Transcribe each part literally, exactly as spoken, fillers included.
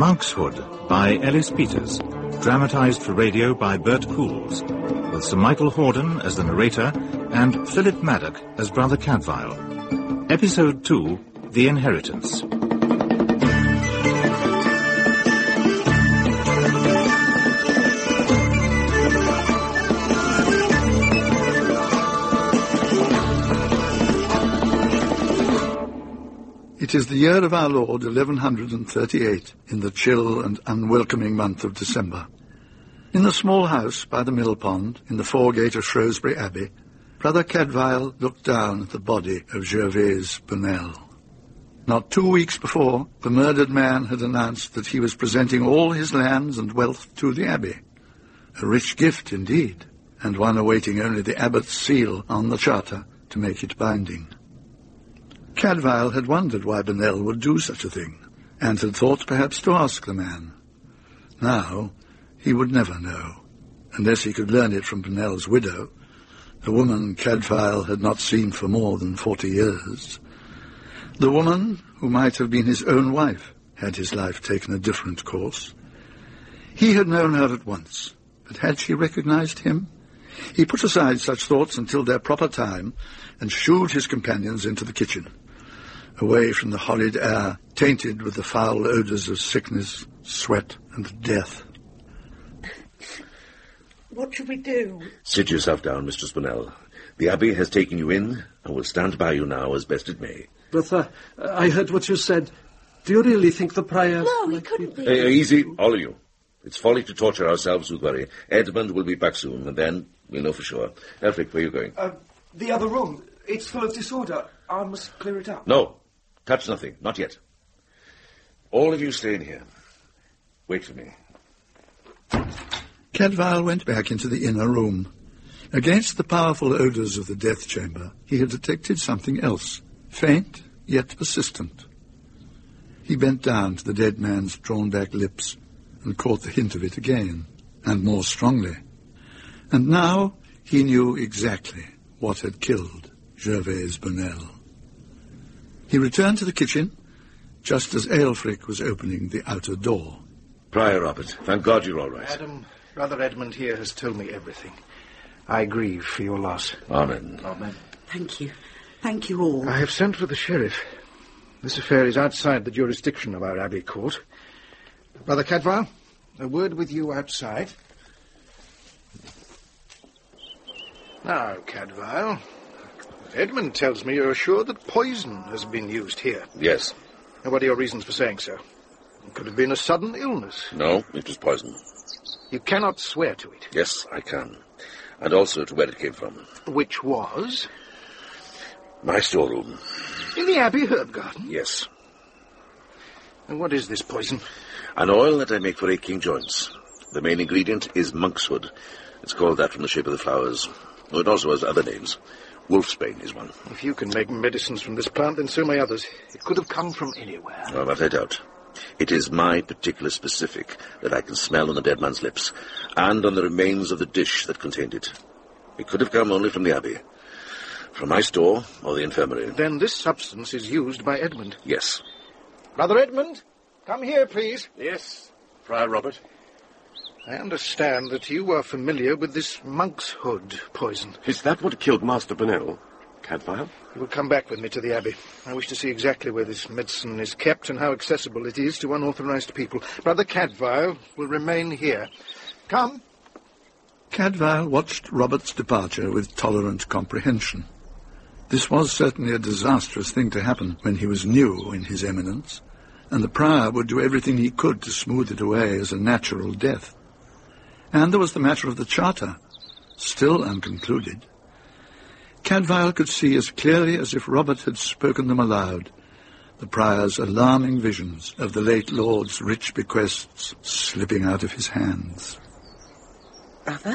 Monkshood by Ellis Peters, dramatised for radio by Bert Coules, with Sir Michael Hordern as the narrator and Philip Maddock as Brother Cadfael. Episode two, The Inheritance. It is the year of our Lord, eleven thirty-eight, in the chill and unwelcoming month of December. In the small house by the mill pond, in the foregate of Shrewsbury Abbey, Brother Cadfael looked down at the body of Gervase Burnell. Not two weeks before, the murdered man had announced that he was presenting all his lands and wealth to the Abbey. A rich gift indeed, and one awaiting only the abbot's seal on the charter to make it binding. Cadfael had wondered why Burnell would do such a thing, and had thought perhaps to ask the man. Now, he would never know, unless he could learn it from Burnell's widow, the woman Cadfael had not seen for more than forty years. The woman who might have been his own wife, had his life taken a different course. He had known her at once, but had she recognized him? He put aside such thoughts until their proper time, and shooed his companions into the kitchen, away from the horrid air, tainted with the foul odours of sickness, sweat, and death. What should we do? Sit yourself down, Mistress Burnell. The Abbey has taken you in, and will stand by you now as best it may. Bertha, I heard what you said. Do you really think the prior... No, he couldn't be. Uh, easy, all of you. It's folly to torture ourselves with worry. Edmund will be back soon, and then we'll know for sure. Elfric, where are you going? Uh, the other room. It's full of disorder. I must clear it up. No. Touch nothing. Not yet. All of you stay in here. Wait for me. Cadfael went back into the inner room. Against the powerful odours of the death chamber, he had detected something else, faint yet persistent. He bent down to the dead man's drawn-back lips and caught the hint of it again, and more strongly. And now he knew exactly what had killed Gervase Burnell. He returned to the kitchen just as Aelfric was opening the outer door. Prior Robert, thank God you're all right. Madam, Brother Edmund here has told me everything. I grieve for your loss. Amen. Amen. Thank you. Thank you all. I have sent for the sheriff. This affair is outside the jurisdiction of our Abbey court. Brother Cadfael, a word with you outside. Now, Cadfael, Edmund tells me you're sure that poison has been used here. Yes. And what are your reasons for saying so? It could have been a sudden illness. No, it was poison. You cannot swear to it. Yes, I can. And also to where it came from. Which was? My storeroom. In the Abbey herb garden? Yes. And what is this poison? An oil that I make for aching joints. The main ingredient is monkshood. It's called that from the shape of the flowers. Oh, it also has other names. Wolfsbane is one. If you can make medicines from this plant, then so may others. It could have come from anywhere. Oh, that I doubt. It is my particular specific that I can smell on the dead man's lips, and on the remains of the dish that contained it. It could have come only from the Abbey. From my store or the infirmary. Then this substance is used by Edmund? Yes. Brother Edmund, come here, please. Yes, Friar Robert. I understand that you are familiar with this monkshood poison. Is that what killed Master Burnell, Cadfael? You will come back with me to the Abbey. I wish to see exactly where this medicine is kept and how accessible it is to unauthorized people. Brother Cadfael will remain here. Come. Cadfael watched Robert's departure with tolerant comprehension. This was certainly a disastrous thing to happen when he was new in his eminence, and the prior would do everything he could to smooth it away as a natural death. And there was the matter of the charter, still unconcluded. Cadfael could see as clearly as if Robert had spoken them aloud the prior's alarming visions of the late lord's rich bequests slipping out of his hands. Brother?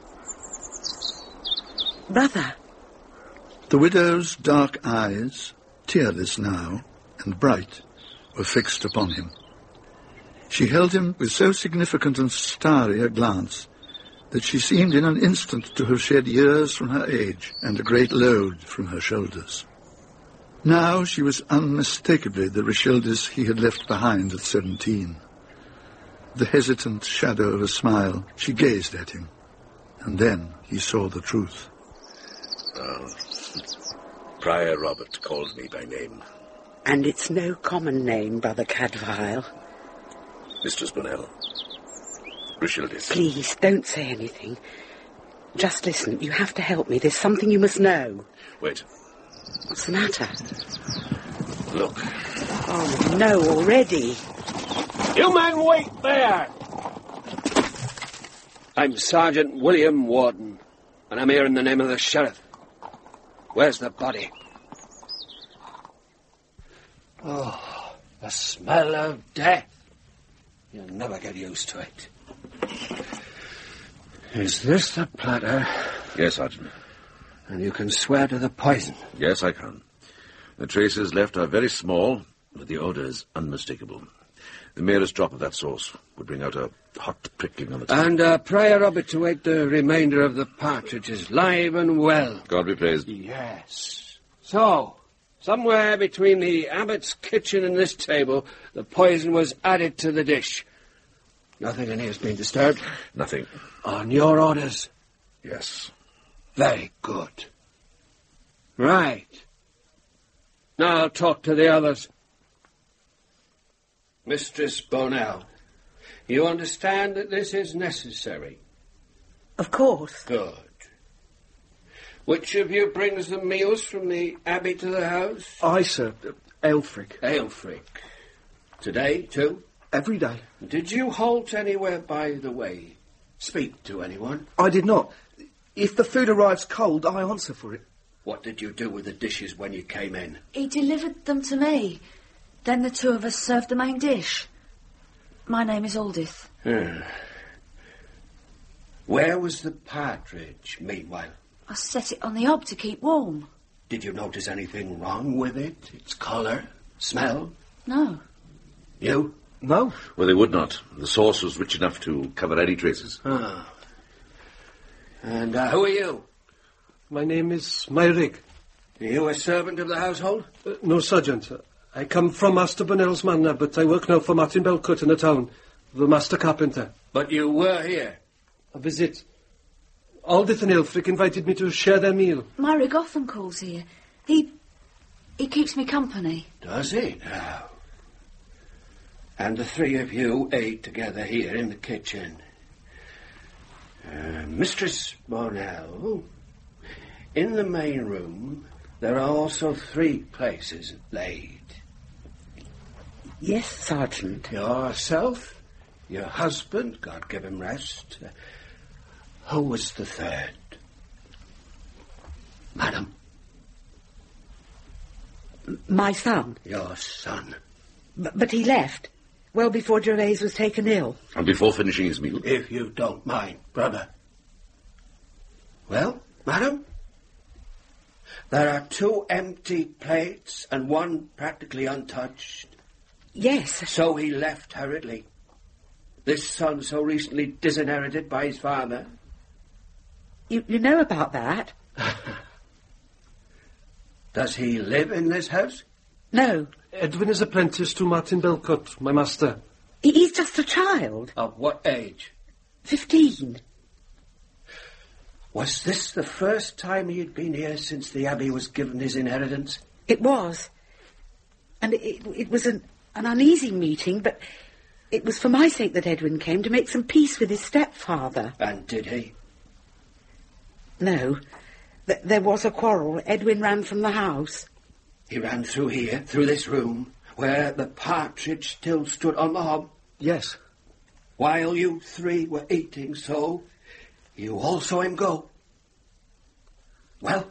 Brother? The widow's dark eyes, tearless now and bright, were fixed upon him. She held him with so significant and starry a glance that she seemed in an instant to have shed years from her age and a great load from her shoulders. Now she was unmistakably the Richildis he had left behind at seventeen. The hesitant shadow of a smile, she gazed at him. And then he saw the truth. Oh. Prior Robert called me by name. And it's no common name, Brother Cadfael. Mistress Bonnell. Richildis. Please, don't say anything. Just listen. You have to help me. There's something you must know. Wait. What's the matter? Look. Oh, no, already. You men wait there! I'm Sergeant William Warden, and I'm here in the name of the Sheriff. Where's the body? Oh, the smell of death. You'll never get used to it. Is this the platter? Yes, Sergeant. And you can swear to the poison? Yes, I can. The traces left are very small, but the odour is unmistakable. The merest drop of that sauce would bring out a hot prickling on the tongue. And uh, Prior Robert to wait the remainder of the partridges live and well. God be praised. Yes. So, somewhere between the abbot's kitchen and this table, the poison was added to the dish. Nothing in here has been disturbed? Nothing. On your orders? Yes. Very good. Right. Now I'll talk to the others. Mistress Bonnell, you understand that this is necessary? Of course. Good. Which of you brings the meals from the abbey to the house? I, sir. Uh, Aelfric. Aelfric. Today, too? Every day. Did you halt anywhere by the way? Speak to anyone? I did not. If the food arrives cold, I answer for it. What did you do with the dishes when you came in? He delivered them to me. Then the two of us served the main dish. My name is Aldith. Hmm. Where was the partridge, meanwhile? I set it on the hob to keep warm. Did you notice anything wrong with it? Its colour? Smell? No. You? No. Well, they would not. The sauce was rich enough to cover any traces. Ah. And uh, who are you? My name is Myrig. Are you a servant of the household? Uh, no, Sergeant. I come from Master Bonnell's manor, but I work now for Martin Belcut in the town, the master carpenter. But you were here? A visit. Aldith and Aelfric invited me to share their meal. Myrig often calls here. He... he keeps me company. Does he now? And the three of you ate together here in the kitchen. Uh, Mistress Bonnell, in the main room, there are also three places laid. Yes, Sergeant. Yourself, your husband, God give him rest. Uh, who was the third? Madam? My son. Your son. B- but he left well before Gervais was taken ill. And before finishing his meal? If you don't mind, brother. Well, madam? There are two empty plates and one practically untouched. Yes. So he left hurriedly. This son so recently disinherited by his father. You, you know about that? Does he live in this house? No. Edwin is apprenticed to Martin Belcut, my master. He, he's just a child. Of what age? Fifteen. Was this the first time he had been here since the abbey was given his inheritance? It was. And it, it was an, an uneasy meeting, but it was for my sake that Edwin came, to make some peace with his stepfather. And did he? No. Th- there was a quarrel. Edwin ran from the house. He ran through here, through this room, where the partridge still stood on the hob? Yes. While you three were eating, so you all saw him go. Well,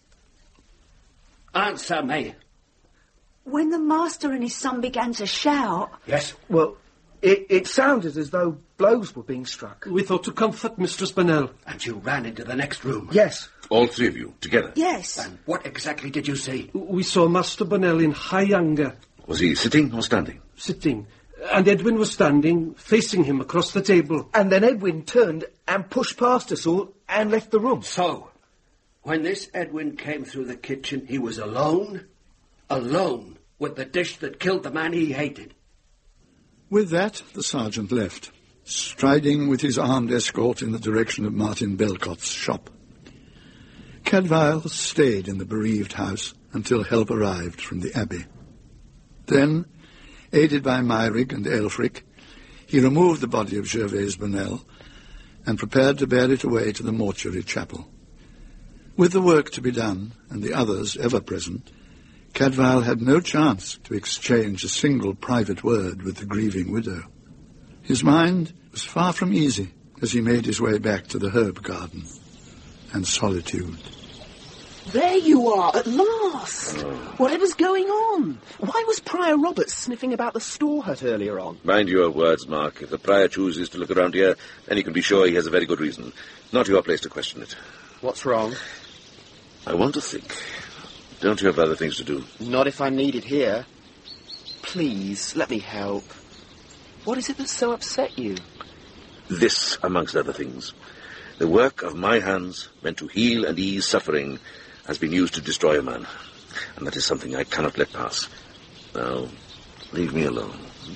answer me. When the master and his son began to shout... Yes? Well, it, it sounded as though blows were being struck. We thought to comfort Mistress Bonnell. And you ran into the next room? Yes. All three of you, together? Yes. And what exactly did you see? We saw Master Bonnell in high anger. Was he sitting or standing? Sitting. And Edwin was standing, facing him across the table. And then Edwin turned and pushed past us all and left the room. So, when this Edwin came through the kitchen, he was alone? Alone with the dish that killed the man he hated? With that, the sergeant left, striding with his armed escort in the direction of Martin Belcott's shop. Cadfael stayed in the bereaved house until help arrived from the abbey. Then, aided by Myrig and Aelfric, he removed the body of Gervase Burnell and prepared to bear it away to the mortuary chapel. With the work to be done, and the others ever present, Cadfael had no chance to exchange a single private word with the grieving widow. His mind was far from easy as he made his way back to the herb garden and solitude. There you are, at last! Whatever's going on? Why was Prior Roberts sniffing about the store hut earlier on? Mind your words, Mark. If the Prior chooses to look around here, then you can be sure he has a very good reason. Not your place to question it. What's wrong? I want to think. Don't you have other things to do? Not if I'm needed here. Please, let me help. What is it that so upset you? This, amongst other things. The work of my hands, meant to heal and ease suffering, has been used to destroy a man. And that is something I cannot let pass. Now, leave me alone.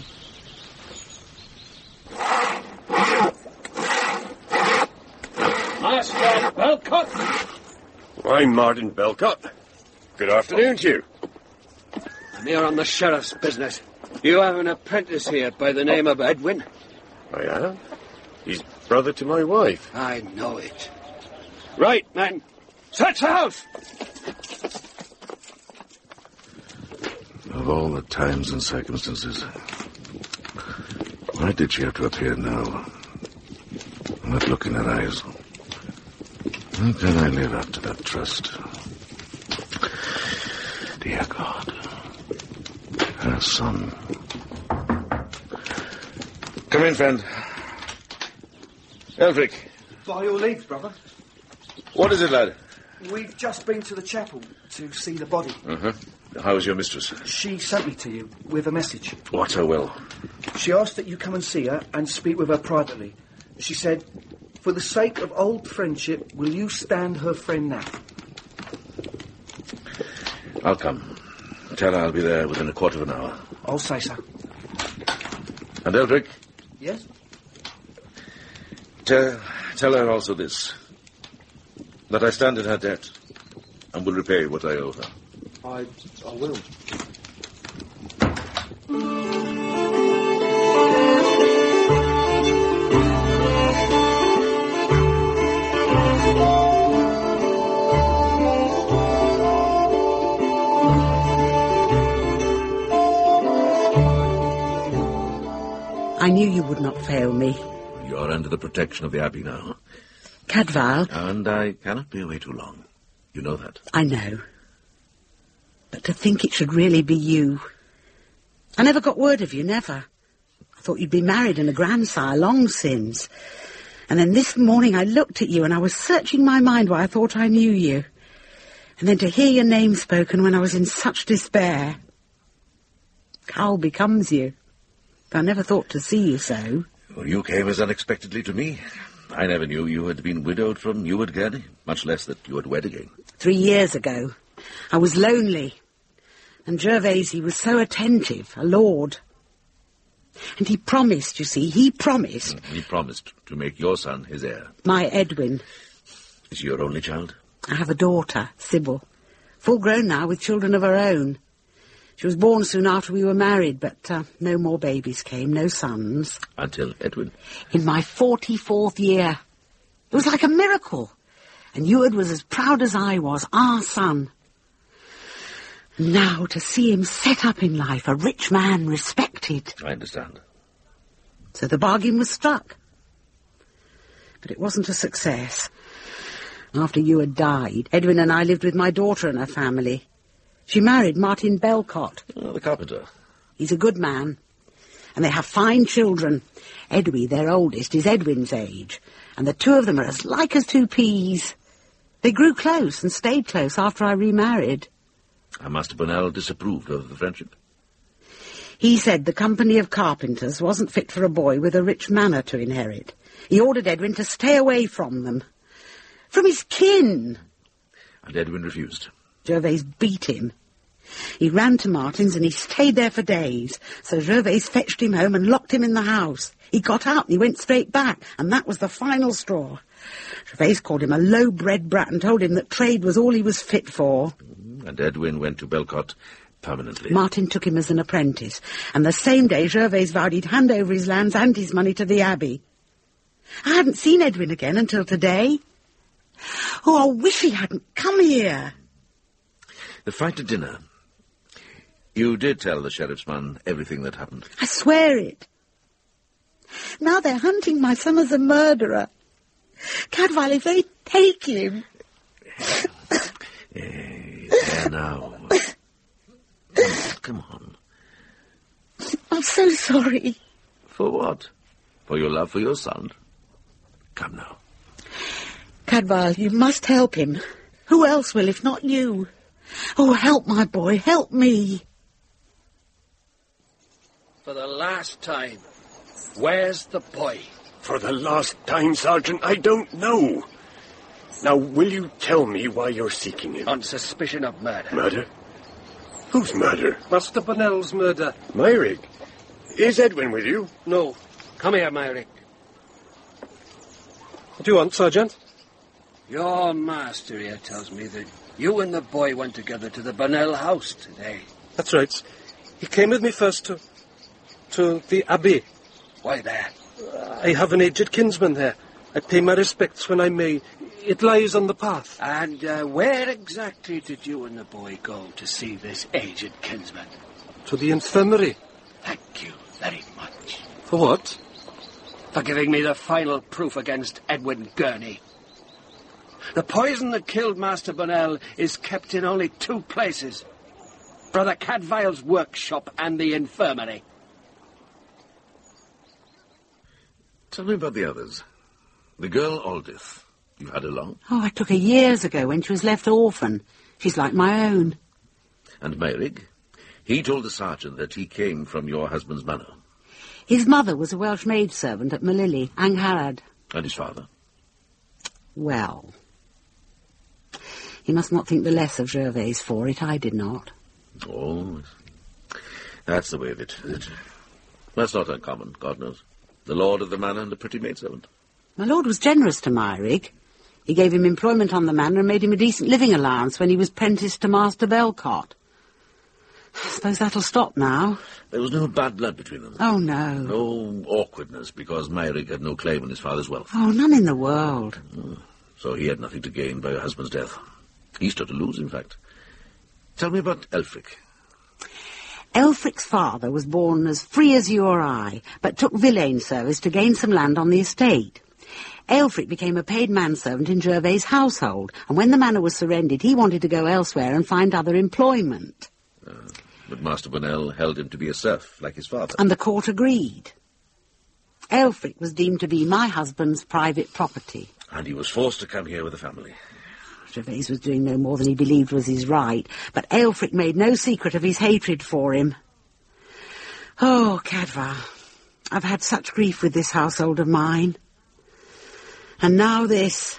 Master Belcott! I'm Martin Belcott. Good afternoon to you. I'm here on the sheriff's business. You have an apprentice here by the name of Edwin? I have. He's brother to my wife. I know it. Right, men. Search the house! Of all the times and circumstances, why did she have to appear now? And that look in her eyes. How can I live up to that trust? Dear God. Her son. Come in, friend. Elfric. By your leave, brother. What is it, lad? We've just been to the chapel to see the body. Uh-huh. How is your mistress? She sent me to you with a message. What's her will? She asked that you come and see her and speak with her privately. She said, for the sake of old friendship, will you stand her friend now? I'll come. Tell her I'll be there within a quarter of an hour. I'll say so. And Elfric? Yes? Tell, tell her also this. That I stand in her debt and will repay what I owe her. I, I will. I knew you would not fail me. You're under the protection of the Abbey now. Cadfael. And I cannot be away too long. You know that. I know. But to think it should really be you. I never got word of you, never. I thought you'd be married and a grandsire long since. And then this morning I looked at you and I was searching my mind why I thought I knew you. And then to hear your name spoken when I was in such despair. Carl becomes you. But I never thought to see you so. Well, you came as unexpectedly to me. I never knew you had been widowed from Eward Gurney, much less that you had wed again. Three years ago, I was lonely. And Gervase was so attentive, a lord. And he promised, you see, he promised. He promised to make your son his heir. My Edwin. Is she your only child? I have a daughter, Sybil. Full grown now, with children of her own. She was born soon after we were married, but uh, no more babies came, no sons. Until Edwin? In my forty-fourth year. It was like a miracle. And Eward was as proud as I was, our son. And now to see him set up in life, a rich man, respected. I understand. So the bargain was struck. But it wasn't a success. After Eward died, Edwin and I lived with my daughter and her family. She married Martin Belcott. Oh, the carpenter. He's a good man. And they have fine children. Edwy, their oldest, is Edwin's age. And the two of them are as like as two peas. They grew close and stayed close after I remarried. And Master Burnell disapproved of the friendship. He said the company of carpenters wasn't fit for a boy with a rich manor to inherit. He ordered Edwin to stay away from them. From his kin. And Edwin refused. Gervase beat him. He ran to Martin's and he stayed there for days. So Gervais fetched him home and locked him in the house. He got out and he went straight back, and that was the final straw. Gervais called him a low-bred brat and told him that trade was all he was fit for. And Edwin went to Belcott permanently. Martin took him as an apprentice, and the same day Gervais vowed he'd hand over his lands and his money to the Abbey. I hadn't seen Edwin again until today. Oh, I wish he hadn't come here. The fight at dinner. You did tell the sheriff's man everything that happened. I swear it. Now they're hunting my son as a murderer. Cadfael, if they take him... Hey, there now. Come on. I'm so sorry. For what? For your love for your son? Come now. Cadfael, you must help him. Who else will if not you? Oh, help my boy, help me. For the last time, where's the boy? For the last time, Sergeant, I don't know. Now, will you tell me why you're seeking him? On suspicion of murder. Murder? Whose murder? Master Bonnell's murder. Myrick. Is Edwin with you? No. Come here, Myrick. What do you want, Sergeant? Your master here tells me that you and the boy went together to the Bonnell house today. That's right. He came with me first to... to the Abbey. Why there? I have an aged kinsman there. I pay my respects when I may. It lies on the path. And uh, where exactly did you and the boy go to see this aged kinsman? To the infirmary. Thank you very much. For what? For giving me the final proof against Edwin Gurney. The poison that killed Master Bonnell is kept in only two places. Brother Cadfael's workshop and the infirmary. Tell me about the others. The girl Aldith. You had her long? Oh, I took her years ago when she was left orphan. She's like my own. And Myrick? He told the sergeant that he came from your husband's manor. His mother was a Welsh maidservant at Malilly, Angharad. And his father? Well, you must not think the less of Gervais for it. I did not. Oh, that's the way of it. it. That's not uncommon, God knows. The lord of the manor and a pretty maidservant. My lord was generous to Myrick. He gave him employment on the manor and made him a decent living allowance when he was apprenticed to Master Belcott. I suppose that'll stop now. There was no bad blood between them. Oh, no. No awkwardness because Myrick had no claim on his father's wealth. Oh, none in the world. Oh, so he had nothing to gain by your husband's death. He stood to lose, in fact. Tell me about Elfric. Elfric's father was born as free as you or I, but took villein service to gain some land on the estate. Elfric became a paid manservant in Gervais' household, and when the manor was surrendered, he wanted to go elsewhere and find other employment. Uh, but Master Bonnell held him to be a serf, like his father. And the court agreed. Elfric was deemed to be my husband's private property. And he was forced to come here with the family. Gervais was doing no more than he believed was his right, but Elfric made no secret of his hatred for him. Oh, Cadfael, I've had such grief with this household of mine. And now this.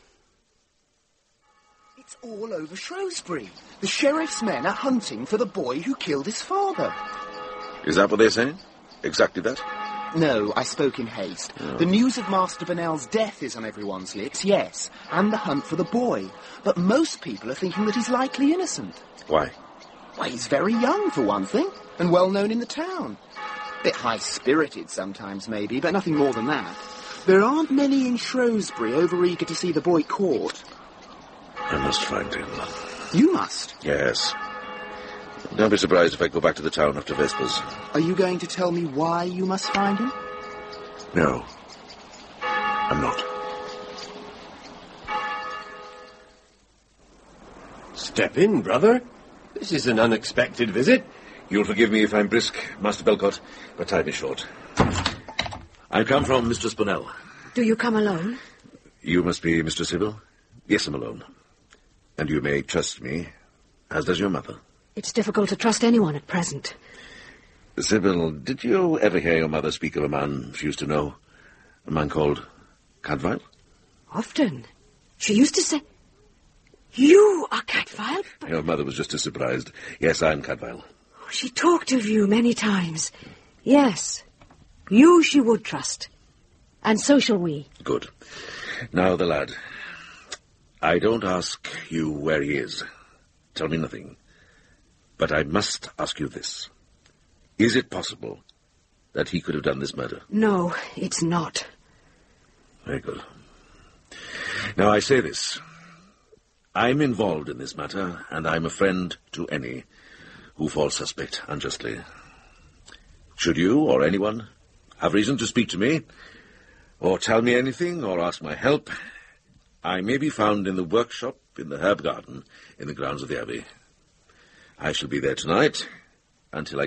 It's all over Shrewsbury. The sheriff's men are hunting for the boy who killed his father. Is that what they're saying? Exactly that? No, I spoke in haste. Oh. The news of Master Bonnell's death is on everyone's lips, yes, and the hunt for the boy. But most people are thinking that he's likely innocent. Why? Why, he's very young, for one thing, and well known in the town. Bit high-spirited sometimes, maybe, but nothing more than that. There aren't many in Shrewsbury over-eager to see the boy caught. I must find him. You must? Yes. Don't be surprised if I go back to the town after Vespers. Are you going to tell me why you must find him? No. I'm not. Step in, brother. This is an unexpected visit. You'll forgive me if I'm brisk, Master Belcott, but time is short. I come from Mistress Bonnell. Do you come alone? You must be Mistress Sybil? Yes, I'm alone. And you may trust me, as does your mother. It's difficult to trust anyone at present. Sybil, did you ever hear your mother speak of a man she used to know? A man called Cadfael? Often. She used to say... You are Cadfael? But... Your mother was just as surprised. Yes, I'm Cadfael. Oh, she talked of you many times. Yes. You she would trust. And so shall we. Good. Now, the lad. I don't ask you where he is. Tell me nothing. But I must ask you this. Is it possible that he could have done this murder? No, it's not. Very good. Now, I say this. I'm involved in this matter, and I'm a friend to any who falls suspect unjustly. Should you, or anyone, have reason to speak to me, or tell me anything, or ask my help, I may be found in the workshop in the herb garden in the grounds of the Abbey. I shall be there tonight until I